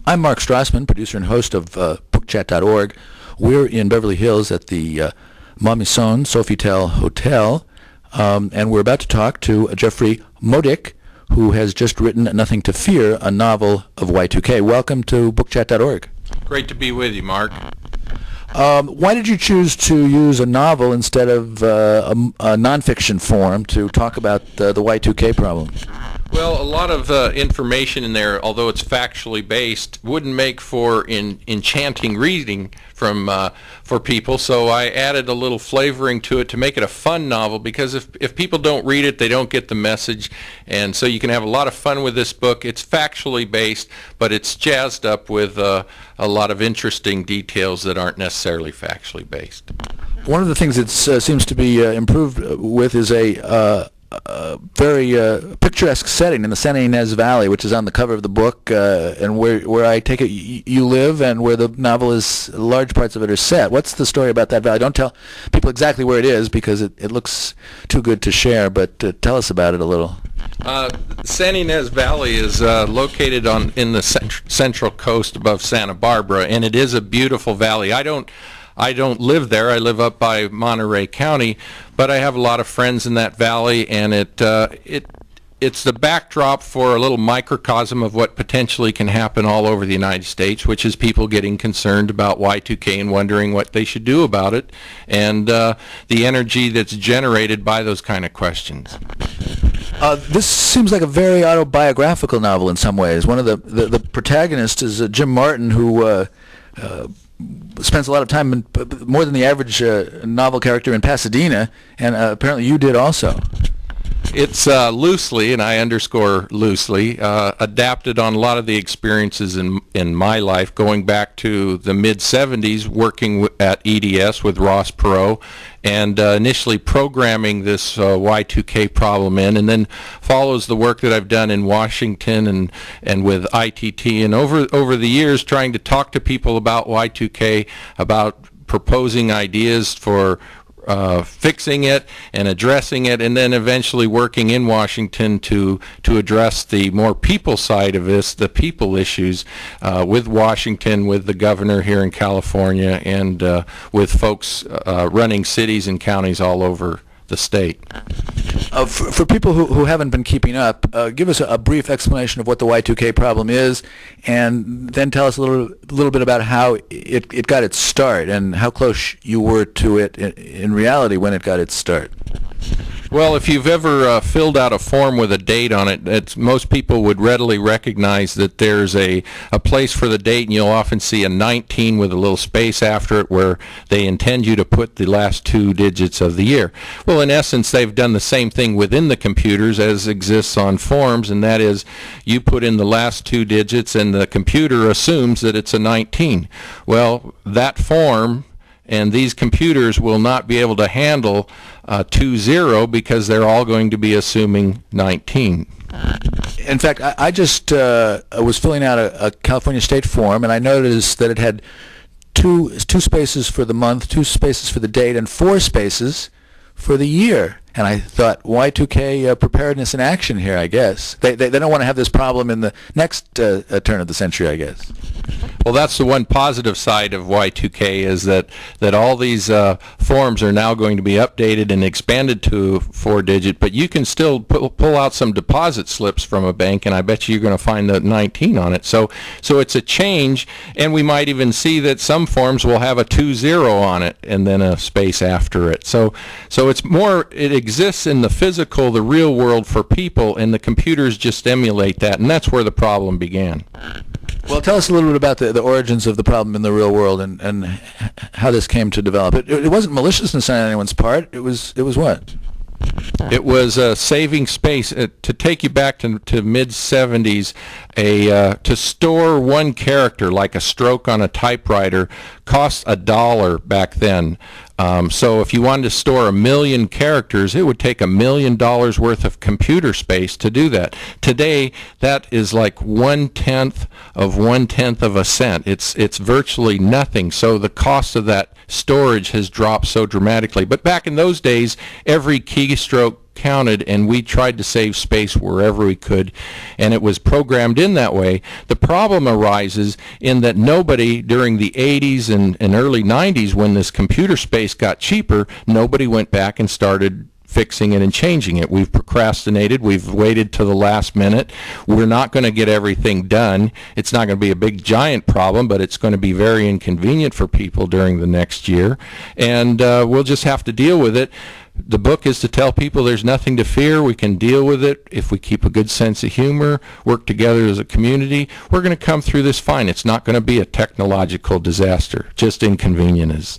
I'm Mark Strassman, producer and host of BookChat.org. We're in Beverly Hills at the Montmisson Sofitel Hotel, and we're about to talk to Jeffrey Modick, who has just written Nothing to Fear, a novel of Y2K. Welcome to BookChat.org. Great to be with you, Mark. Why did you choose to use a novel instead of a nonfiction form to talk about the Y2K problem? Well, a lot of information in there, although it's factually based, wouldn't make for enchanting reading for people. So I added a little flavoring to it to make it a fun novel, because if people don't read it, they don't get the message. And so you can have a lot of fun with this book. It's factually based, but it's jazzed up with a lot of interesting details that aren't necessarily factually based. One of the things that seems to be improved with is a very picturesque setting in the San Ynez Valley, which is on the cover of the book, and where I take it you live, and where the novel is, large parts of it are set. What's the story about that valley? Don't tell people exactly where it is, because it looks too good to share, but tell us about it a little. San Ynez Valley is located in the central coast above Santa Barbara, and it is a beautiful valley. I don't live there. I live up by Monterey County, but I have a lot of friends in that valley, and it's the backdrop for a little microcosm of what potentially can happen all over the United States, which is people getting concerned about Y2K and wondering what they should do about it, and the energy that's generated by those kind of questions. This seems like a very autobiographical novel in some ways. One of the protagonists is Jim Martin, who spends a lot of time, more than the average novel character, in Pasadena, and apparently you did also. It's loosely, and I underscore loosely, adapted on a lot of the experiences in my life, going back to the mid-'70s, working at EDS with Ross Perot, and initially programming this Y2K problem in, and then follows the work that I've done in Washington and with ITT, and over the years trying to talk to people about Y2K, about proposing ideas for fixing it and addressing it, and then eventually working in Washington to address the more people side of this, the people issues, with Washington, with the governor here in California, and with folks running cities and counties all over the state. For people who haven't been keeping up, give us a brief explanation of what the Y2K problem is, and then tell us a little bit about how it got its start and how close you were to it in reality when it got its start. Well, if you've ever filled out a form with a date on it, most people would readily recognize that there's a place for the date, and you'll often see a 19 with a little space after it where they intend you to put the last two digits of the year. Well, in essence, they've done the same thing within the computers as exists on forms, and that is you put in the last two digits and the computer assumes that it's a 19. Well, that form and these computers will not be able to handle 20 because they're all going to be assuming 19. In fact, I just was filling out a California State form, and I noticed that it had two spaces for the month, 2 spaces for the date, and 4 spaces for the year. And I thought, Y2K preparedness in action here, I guess. They don't want to have this problem in the next turn of the century, I guess. Well, that's the one positive side of Y2K, is that all these forms are now going to be updated and expanded to 4-digit, but you can still pull out some deposit slips from a bank, and I bet you're going to find the 19 on it. So it's a change, and we might even see that some forms will have a 20 on it and then a space after it. So it's more, it exists in the physical, the real world for people, and the computers just emulate that, and that's where the problem began. Well, tell us a little bit about the origins of the problem in the real world and how this came to develop. It wasn't maliciousness on anyone's part. It was what? It was saving space. To take you back to mid-'70s, to store one character, like a stroke on a typewriter, cost $1 back then. So if you wanted to store 1 million characters, it would take $1 million worth of computer space to do that. Today, that is like 1/10 of a cent. It's virtually nothing. So the cost of that storage has dropped so dramatically. But back in those days, every keystroke counted, and we tried to save space wherever we could, and it was programmed in that way. The problem arises in that nobody during the 80s and early 90s, when this computer space got cheaper, nobody went back and started fixing it and changing it. We've procrastinated. We've waited to the last minute. We're not going to get everything done. It's not going to be a big giant problem, but it's going to be very inconvenient for people during the next year, and we'll just have to deal with it. The book is to tell people there's nothing to fear. We can deal with it if we keep a good sense of humor, work together as a community. We're going to come through this fine. It's not going to be a technological disaster, just inconvenient as.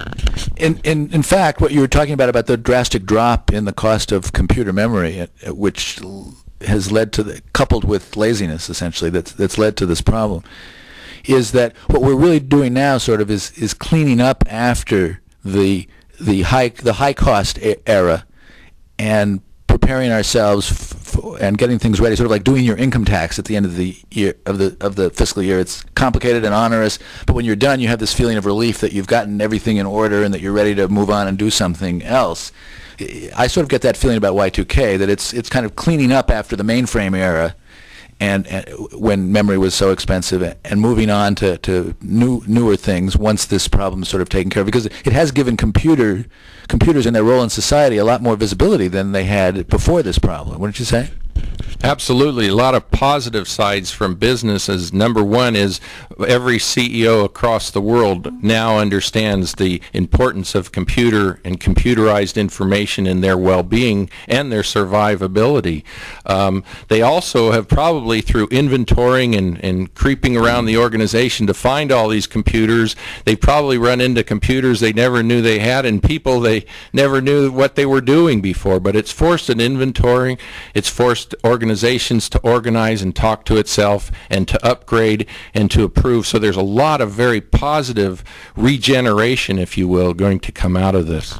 In fact, what you were talking about the drastic drop in the cost of computer memory, which has led to coupled with laziness, essentially, that's led to this problem, is that what we're really doing now sort of is cleaning up after the high cost era and preparing ourselves and getting things ready, sort of like doing your income tax at the end of the year of the fiscal year. It's complicated and onerous, but when you're done, you have this feeling of relief that you've gotten everything in order and that you're ready to move on and do something else. I sort of get that feeling about Y2K, that it's kind of cleaning up after the mainframe era, and when memory was so expensive, and moving on to newer things once this problem is sort of taken care of, because it has given computers and their role in society a lot more visibility than they had before this problem. Wouldn't you say? Absolutely. A lot of positive sides from businesses. Number one is every CEO across the world now understands the importance of computer and computerized information in their well-being and their survivability. They also have probably, through inventorying and creeping around the organization to find all these computers, they probably run into computers they never knew they had and people they never knew what they were doing before. But it's forced an inventory. It's forced organizations to organize and talk to itself and to upgrade and to improve. So there's a lot of very positive regeneration, if you will, going to come out of this.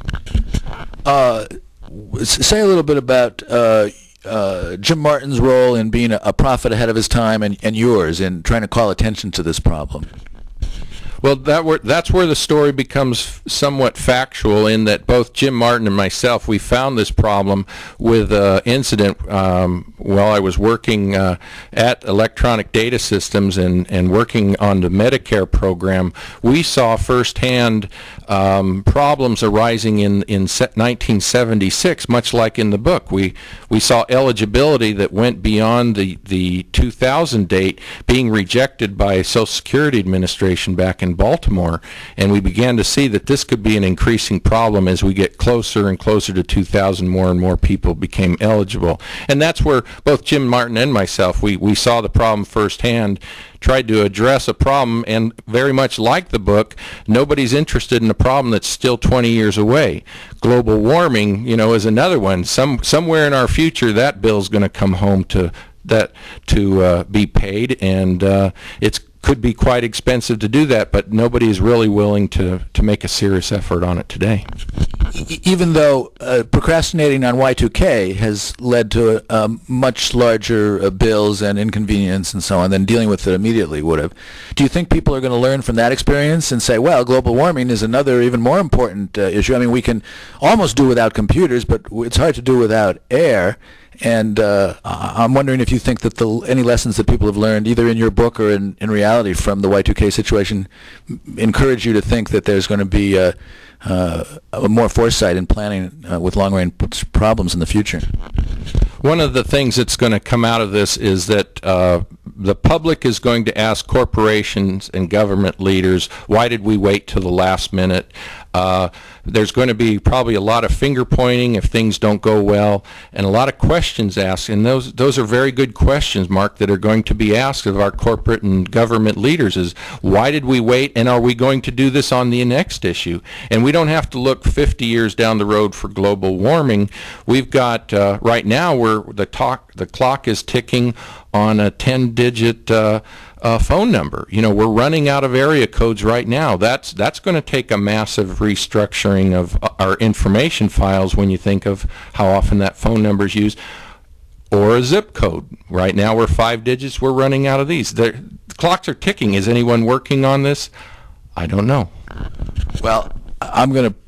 Say a little bit about Jim Martin's role in being a prophet ahead of his time and yours in trying to call attention to this problem. Well, that's where the story becomes somewhat factual, in that both Jim Martin and myself, we found this problem with an incident while I was working at Electronic Data Systems and working on the Medicare program. We saw firsthand problems arising in 1976, much like in the book. We saw eligibility that went beyond the 2000 date being rejected by Social Security Administration back in Baltimore, and we began to see that this could be an increasing problem as we get closer and closer to 2000. More and more people became eligible, and that's where both Jim Martin and myself, we saw the problem firsthand, tried to address a problem, and very much like the book, nobody's interested in a problem that's still 20 years away. Global warming, is another one. Somewhere in our future, that bill's going to come home to be paid, and it's could be quite expensive to do that, but nobody is really willing to make a serious effort on it today. Even though procrastinating on Y2K has led to much larger bills and inconvenience and so on than dealing with it immediately would have, do you think people are going to learn from that experience and say, well, global warming is another even more important issue? I mean, we can almost do without computers, but it's hard to do without air. And I'm wondering if you think that any lessons that people have learned, either in your book or in reality from the Y2K situation, encourage you to think that there's going to be a more foresight in planning with long-range problems in the future. One of the things that's going to come out of this is that the public is going to ask corporations and government leaders, why did we wait till the last minute? There's going to be probably a lot of finger pointing if things don't go well, and a lot of questions asked, and those are very good questions, Mark, that are going to be asked of our corporate and government leaders, is why did we wait, and are we going to do this on the next issue? And we don't have to look 50 years down the road for global warming. We've got right now where the clock is ticking on a 10-digit phone number. We're running out of area codes right now. That's going to take a massive restructuring of our information files when you think of how often that phone number is used. Or a zip code. Right now we're 5 digits. We're running out of these. The clocks are ticking. Is anyone working on this? I don't know. Well, I'm going to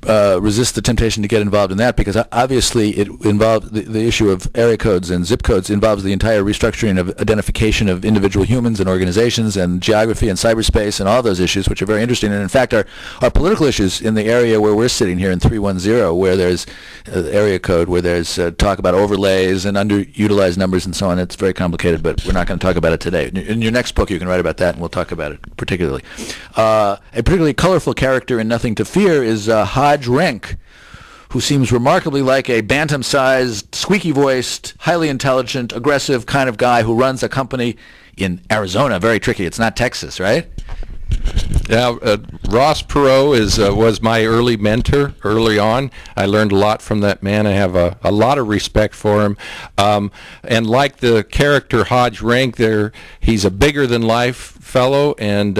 resist the temptation to get involved in that, because obviously it involves the issue of area codes and zip codes involves the entire restructuring of identification of individual humans and organizations and geography and cyberspace and all those issues, which are very interesting. And in fact, our political issues in the area where we're sitting here in 310, where there's area code, where there's talk about overlays and underutilized numbers and so on, it's very complicated, but we're not going to talk about it today. In your next book, you can write about that, and we'll talk about it particularly. A particularly colorful character in Nothing to Fear is Hodge Renck, who seems remarkably like a bantam-sized, squeaky-voiced, highly intelligent, aggressive kind of guy who runs a company in Arizona. Very tricky. It's not Texas, right? Yeah, Ross Perot was my early mentor early on. I learned a lot from that man. I have a lot of respect for him. And like the character Hodge Renck, he's a bigger-than-life fellow and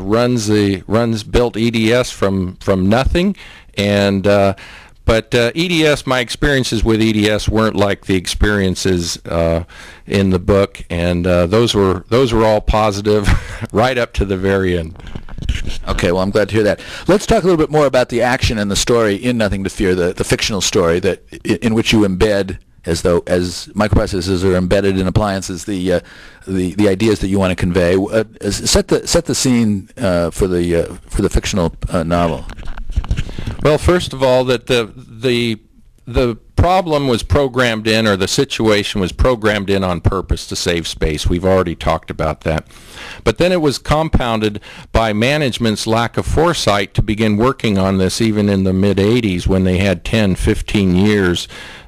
built EDS from nothing. And but EDS, my experiences with EDS weren't like the experiences in the book, and those were all positive right up to the very end. Okay, well, I'm glad to hear that. Let's talk a little bit more about the action and the story in Nothing to Fear, the fictional story in which you embed, as microprocessors are embedded in appliances, the ideas that you want to convey. Set the scene for the fictional novel. Well, first of all, that the problem was programmed in, or the situation was programmed in on purpose to save space. We've already talked about that. But then it was compounded by management's lack of foresight to begin working on this even in the mid-'80s, when they had 10, 15 years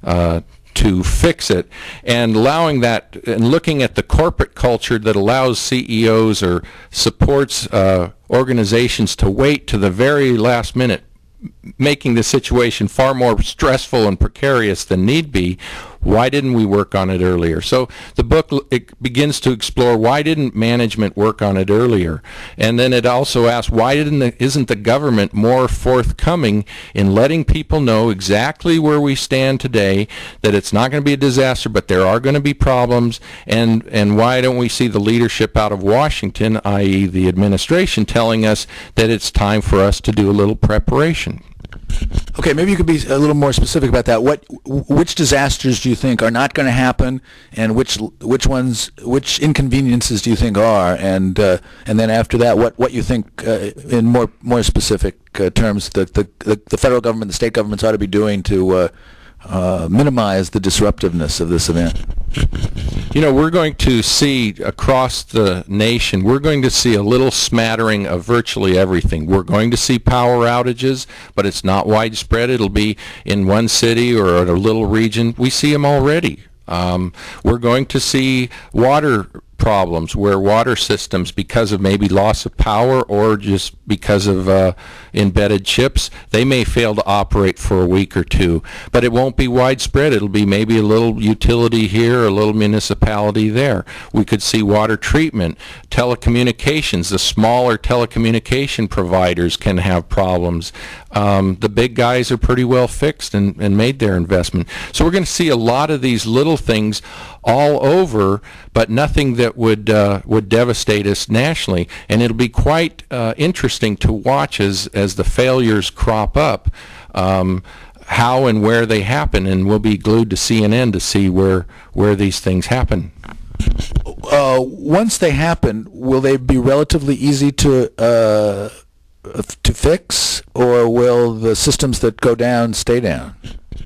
to fix it, and allowing that, and looking at the corporate culture that allows CEOs or supports organizations to wait to the very last minute, making the situation far more stressful and precarious than need be. Why didn't we work on it earlier? So the book, it begins to explore, why didn't management work on it earlier? And then it also asks, why isn't the government more forthcoming in letting people know exactly where we stand today, that it's not going to be a disaster, but there are going to be problems, and why don't we see the leadership out of Washington, i.e. the administration, telling us that it's time for us to do a little preparation? Okay, maybe you could be a little more specific about that. Which disasters do you think are not going to happen, and which inconveniences do you think are, and then after that, what you think in more specific terms the federal government, the state governments ought to be doing to minimize the disruptiveness of this event? You know, we're going to see across the nation, we're going to see a little smattering of virtually everything. We're going to see power outages, but it's not widespread. It'll be in one city or in a little region. We see them already. We're going to see water problems where water systems, because of maybe loss of power or just because of embedded chips, they may fail to operate for a week or two. But it won't be widespread. It'll be maybe a little utility here, a little municipality there. We could see water treatment, telecommunications. The smaller telecommunication providers can have problems. The big guys are pretty well fixed and made their investment. So we're going to see a lot of these little things all over, but nothing that would devastate us nationally. And it'll be quite interesting to watch as the failures crop up, how and where they happen, and we'll be glued to CNN to see where these things happen. Once they happen, will they be relatively easy to fix, or will the systems that go down stay down?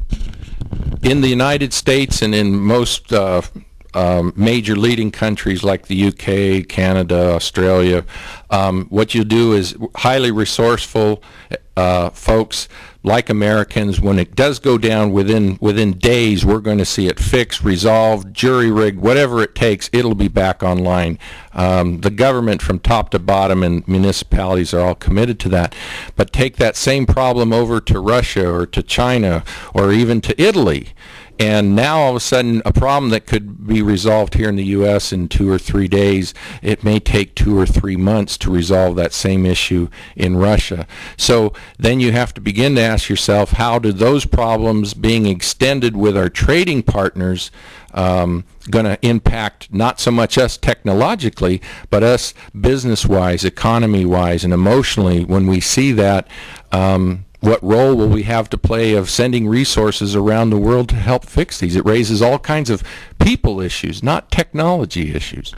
In the United States and in most major leading countries like the UK, Canada, Australia, what you do is highly resourceful folks like Americans. When it does go down within days, we're going to see it fixed, resolved, jury-rigged, whatever it takes, it'll be back online. The government from top to bottom and municipalities are all committed to that. But take that same problem over to Russia or to China or even to Italy, and now all of a sudden a problem that could be resolved here in the U.S. in 2 or 3 days, it may take 2 or 3 months to resolve that same issue in Russia. So then you have to begin to ask yourself, how do those problems being extended with our trading partners going to impact not so much us technologically, but us business-wise, economy-wise, and emotionally? When we see that, what role will we have to play of sending resources around the world to help fix these? It raises all kinds of people issues, not technology issues.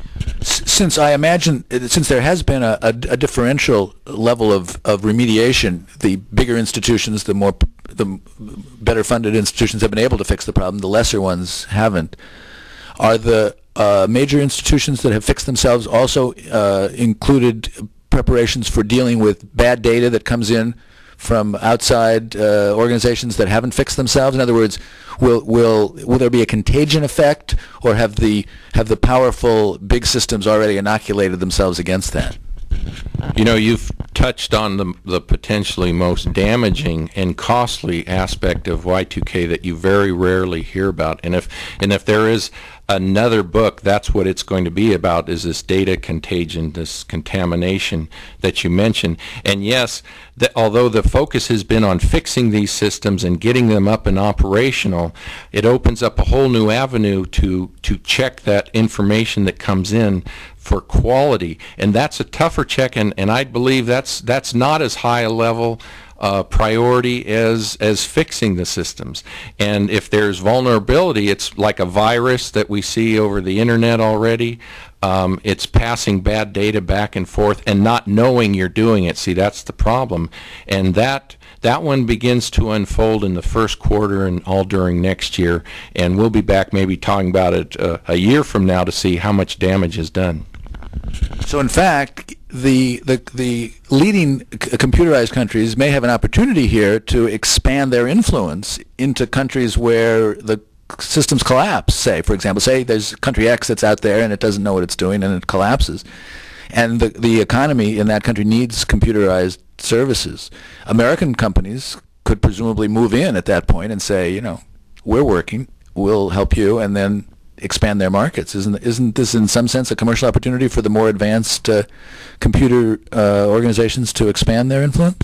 Since I imagine, since there has been a differential level of remediation, the bigger institutions, the better funded institutions have been able to fix the problem, the lesser ones haven't. Are the major institutions that have fixed themselves also included preparations for dealing with bad data that comes in from outside organizations that haven't fixed themselves? In other words, will there be a contagion effect, or have the powerful big systems already inoculated themselves against that? You know, you've touched on the potentially most damaging and costly aspect of Y2K that you very rarely hear about. And if there is another book, that's what it's going to be about, is this data contagion, this contamination that you mentioned. And yes, although the focus has been on fixing these systems and getting them up and operational, it opens up a whole new avenue to check that information that comes in for quality. And that's a tougher check, and I believe that's not as high a level priority as fixing the systems. And if there's vulnerability, it's like a virus that we see over the internet already. It's passing bad data back and forth and not knowing you're doing it. See, that's the problem. And that one begins to unfold in the first quarter and all during next year. And we'll be back maybe talking about it a year from now to see how much damage is done. So in fact, the leading computerized countries may have an opportunity here to expand their influence into countries where the systems collapse. Say, for example, say there's country X that's out there and it doesn't know what it's doing and it collapses. And the economy in that country needs computerized services. American companies could presumably move in at that point and say, you know, we're working, we'll help you, and then expand their markets. Isn't this in some sense a commercial opportunity for the more advanced computer organizations to expand their influence?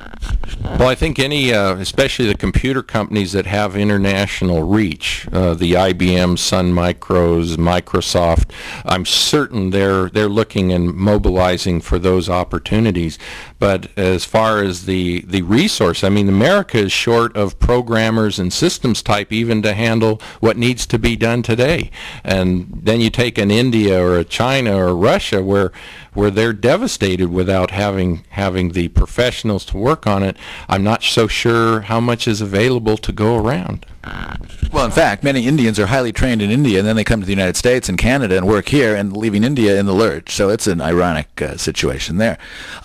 Well, I think especially the computer companies that have international reach, the IBM, Sun Micros, Microsoft, I'm certain they're looking and mobilizing for those opportunities. But as far as the resource, I mean, America is short of programmers and systems type even to handle what needs to be done today. And then you take an India or a China or Russia where they're devastated without having the professionals to work on it. I'm not so sure how much is available to go around. Well, in fact, many Indians are highly trained in India, and then they come to the United States and Canada and work here, and leaving India in the lurch. So it's an ironic situation there.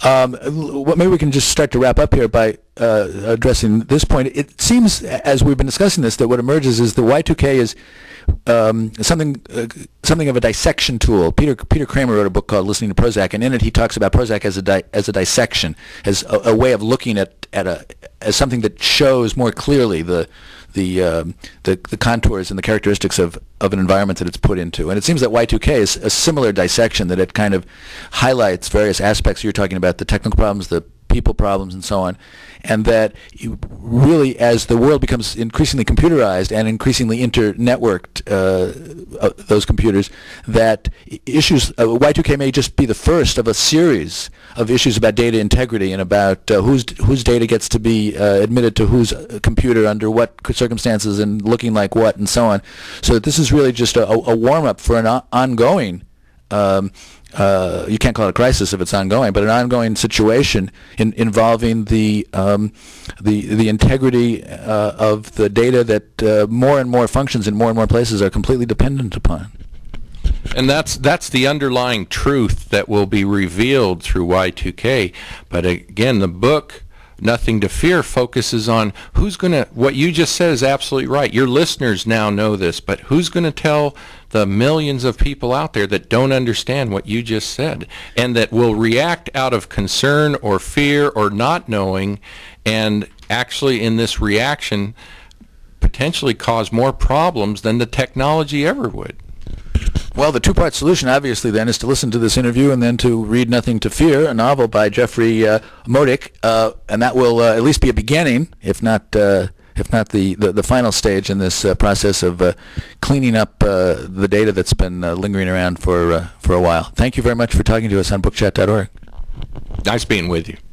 Maybe we can just start to wrap up here by addressing this point. It seems, as we've been discussing this, that what emerges is the Y2K is something of a dissection tool. Peter Kramer wrote a book called Listening to Prozac, and in it he talks about Prozac as a dissection, as a way of looking as something that shows more clearly the contours and the characteristics of an environment that it's put into. And it seems that Y2K is a similar dissection, that it kind of highlights various aspects. You're talking about the technical problems, the people problems, and so on, and that really, as the world becomes increasingly computerized and increasingly inter-networked, those computers, that issues, Y2K may just be the first of a series of issues about data integrity and about whose data gets to be admitted to whose computer under what circumstances and looking like what, and so on. So that this is really just a warm-up for an ongoing you can't call it a crisis if it's ongoing, but an ongoing situation involving the integrity of the data that more and more functions in more and more places are completely dependent upon. And that's the underlying truth that will be revealed through Y2K. But again, the book, Nothing to Fear, focuses on what you just said is absolutely right. Your listeners now know this, but who's going to tell the millions of people out there that don't understand what you just said and that will react out of concern or fear or not knowing, and actually in this reaction potentially cause more problems than the technology ever would? Well, the two-part solution, obviously, then, is to listen to this interview and then to read Nothing to Fear, a novel by Jeffrey Modick, and that will at least be a beginning, if not the final stage in this process of cleaning up the data that's been lingering around for a while. Thank you very much for talking to us on bookchat.org. Nice being with you.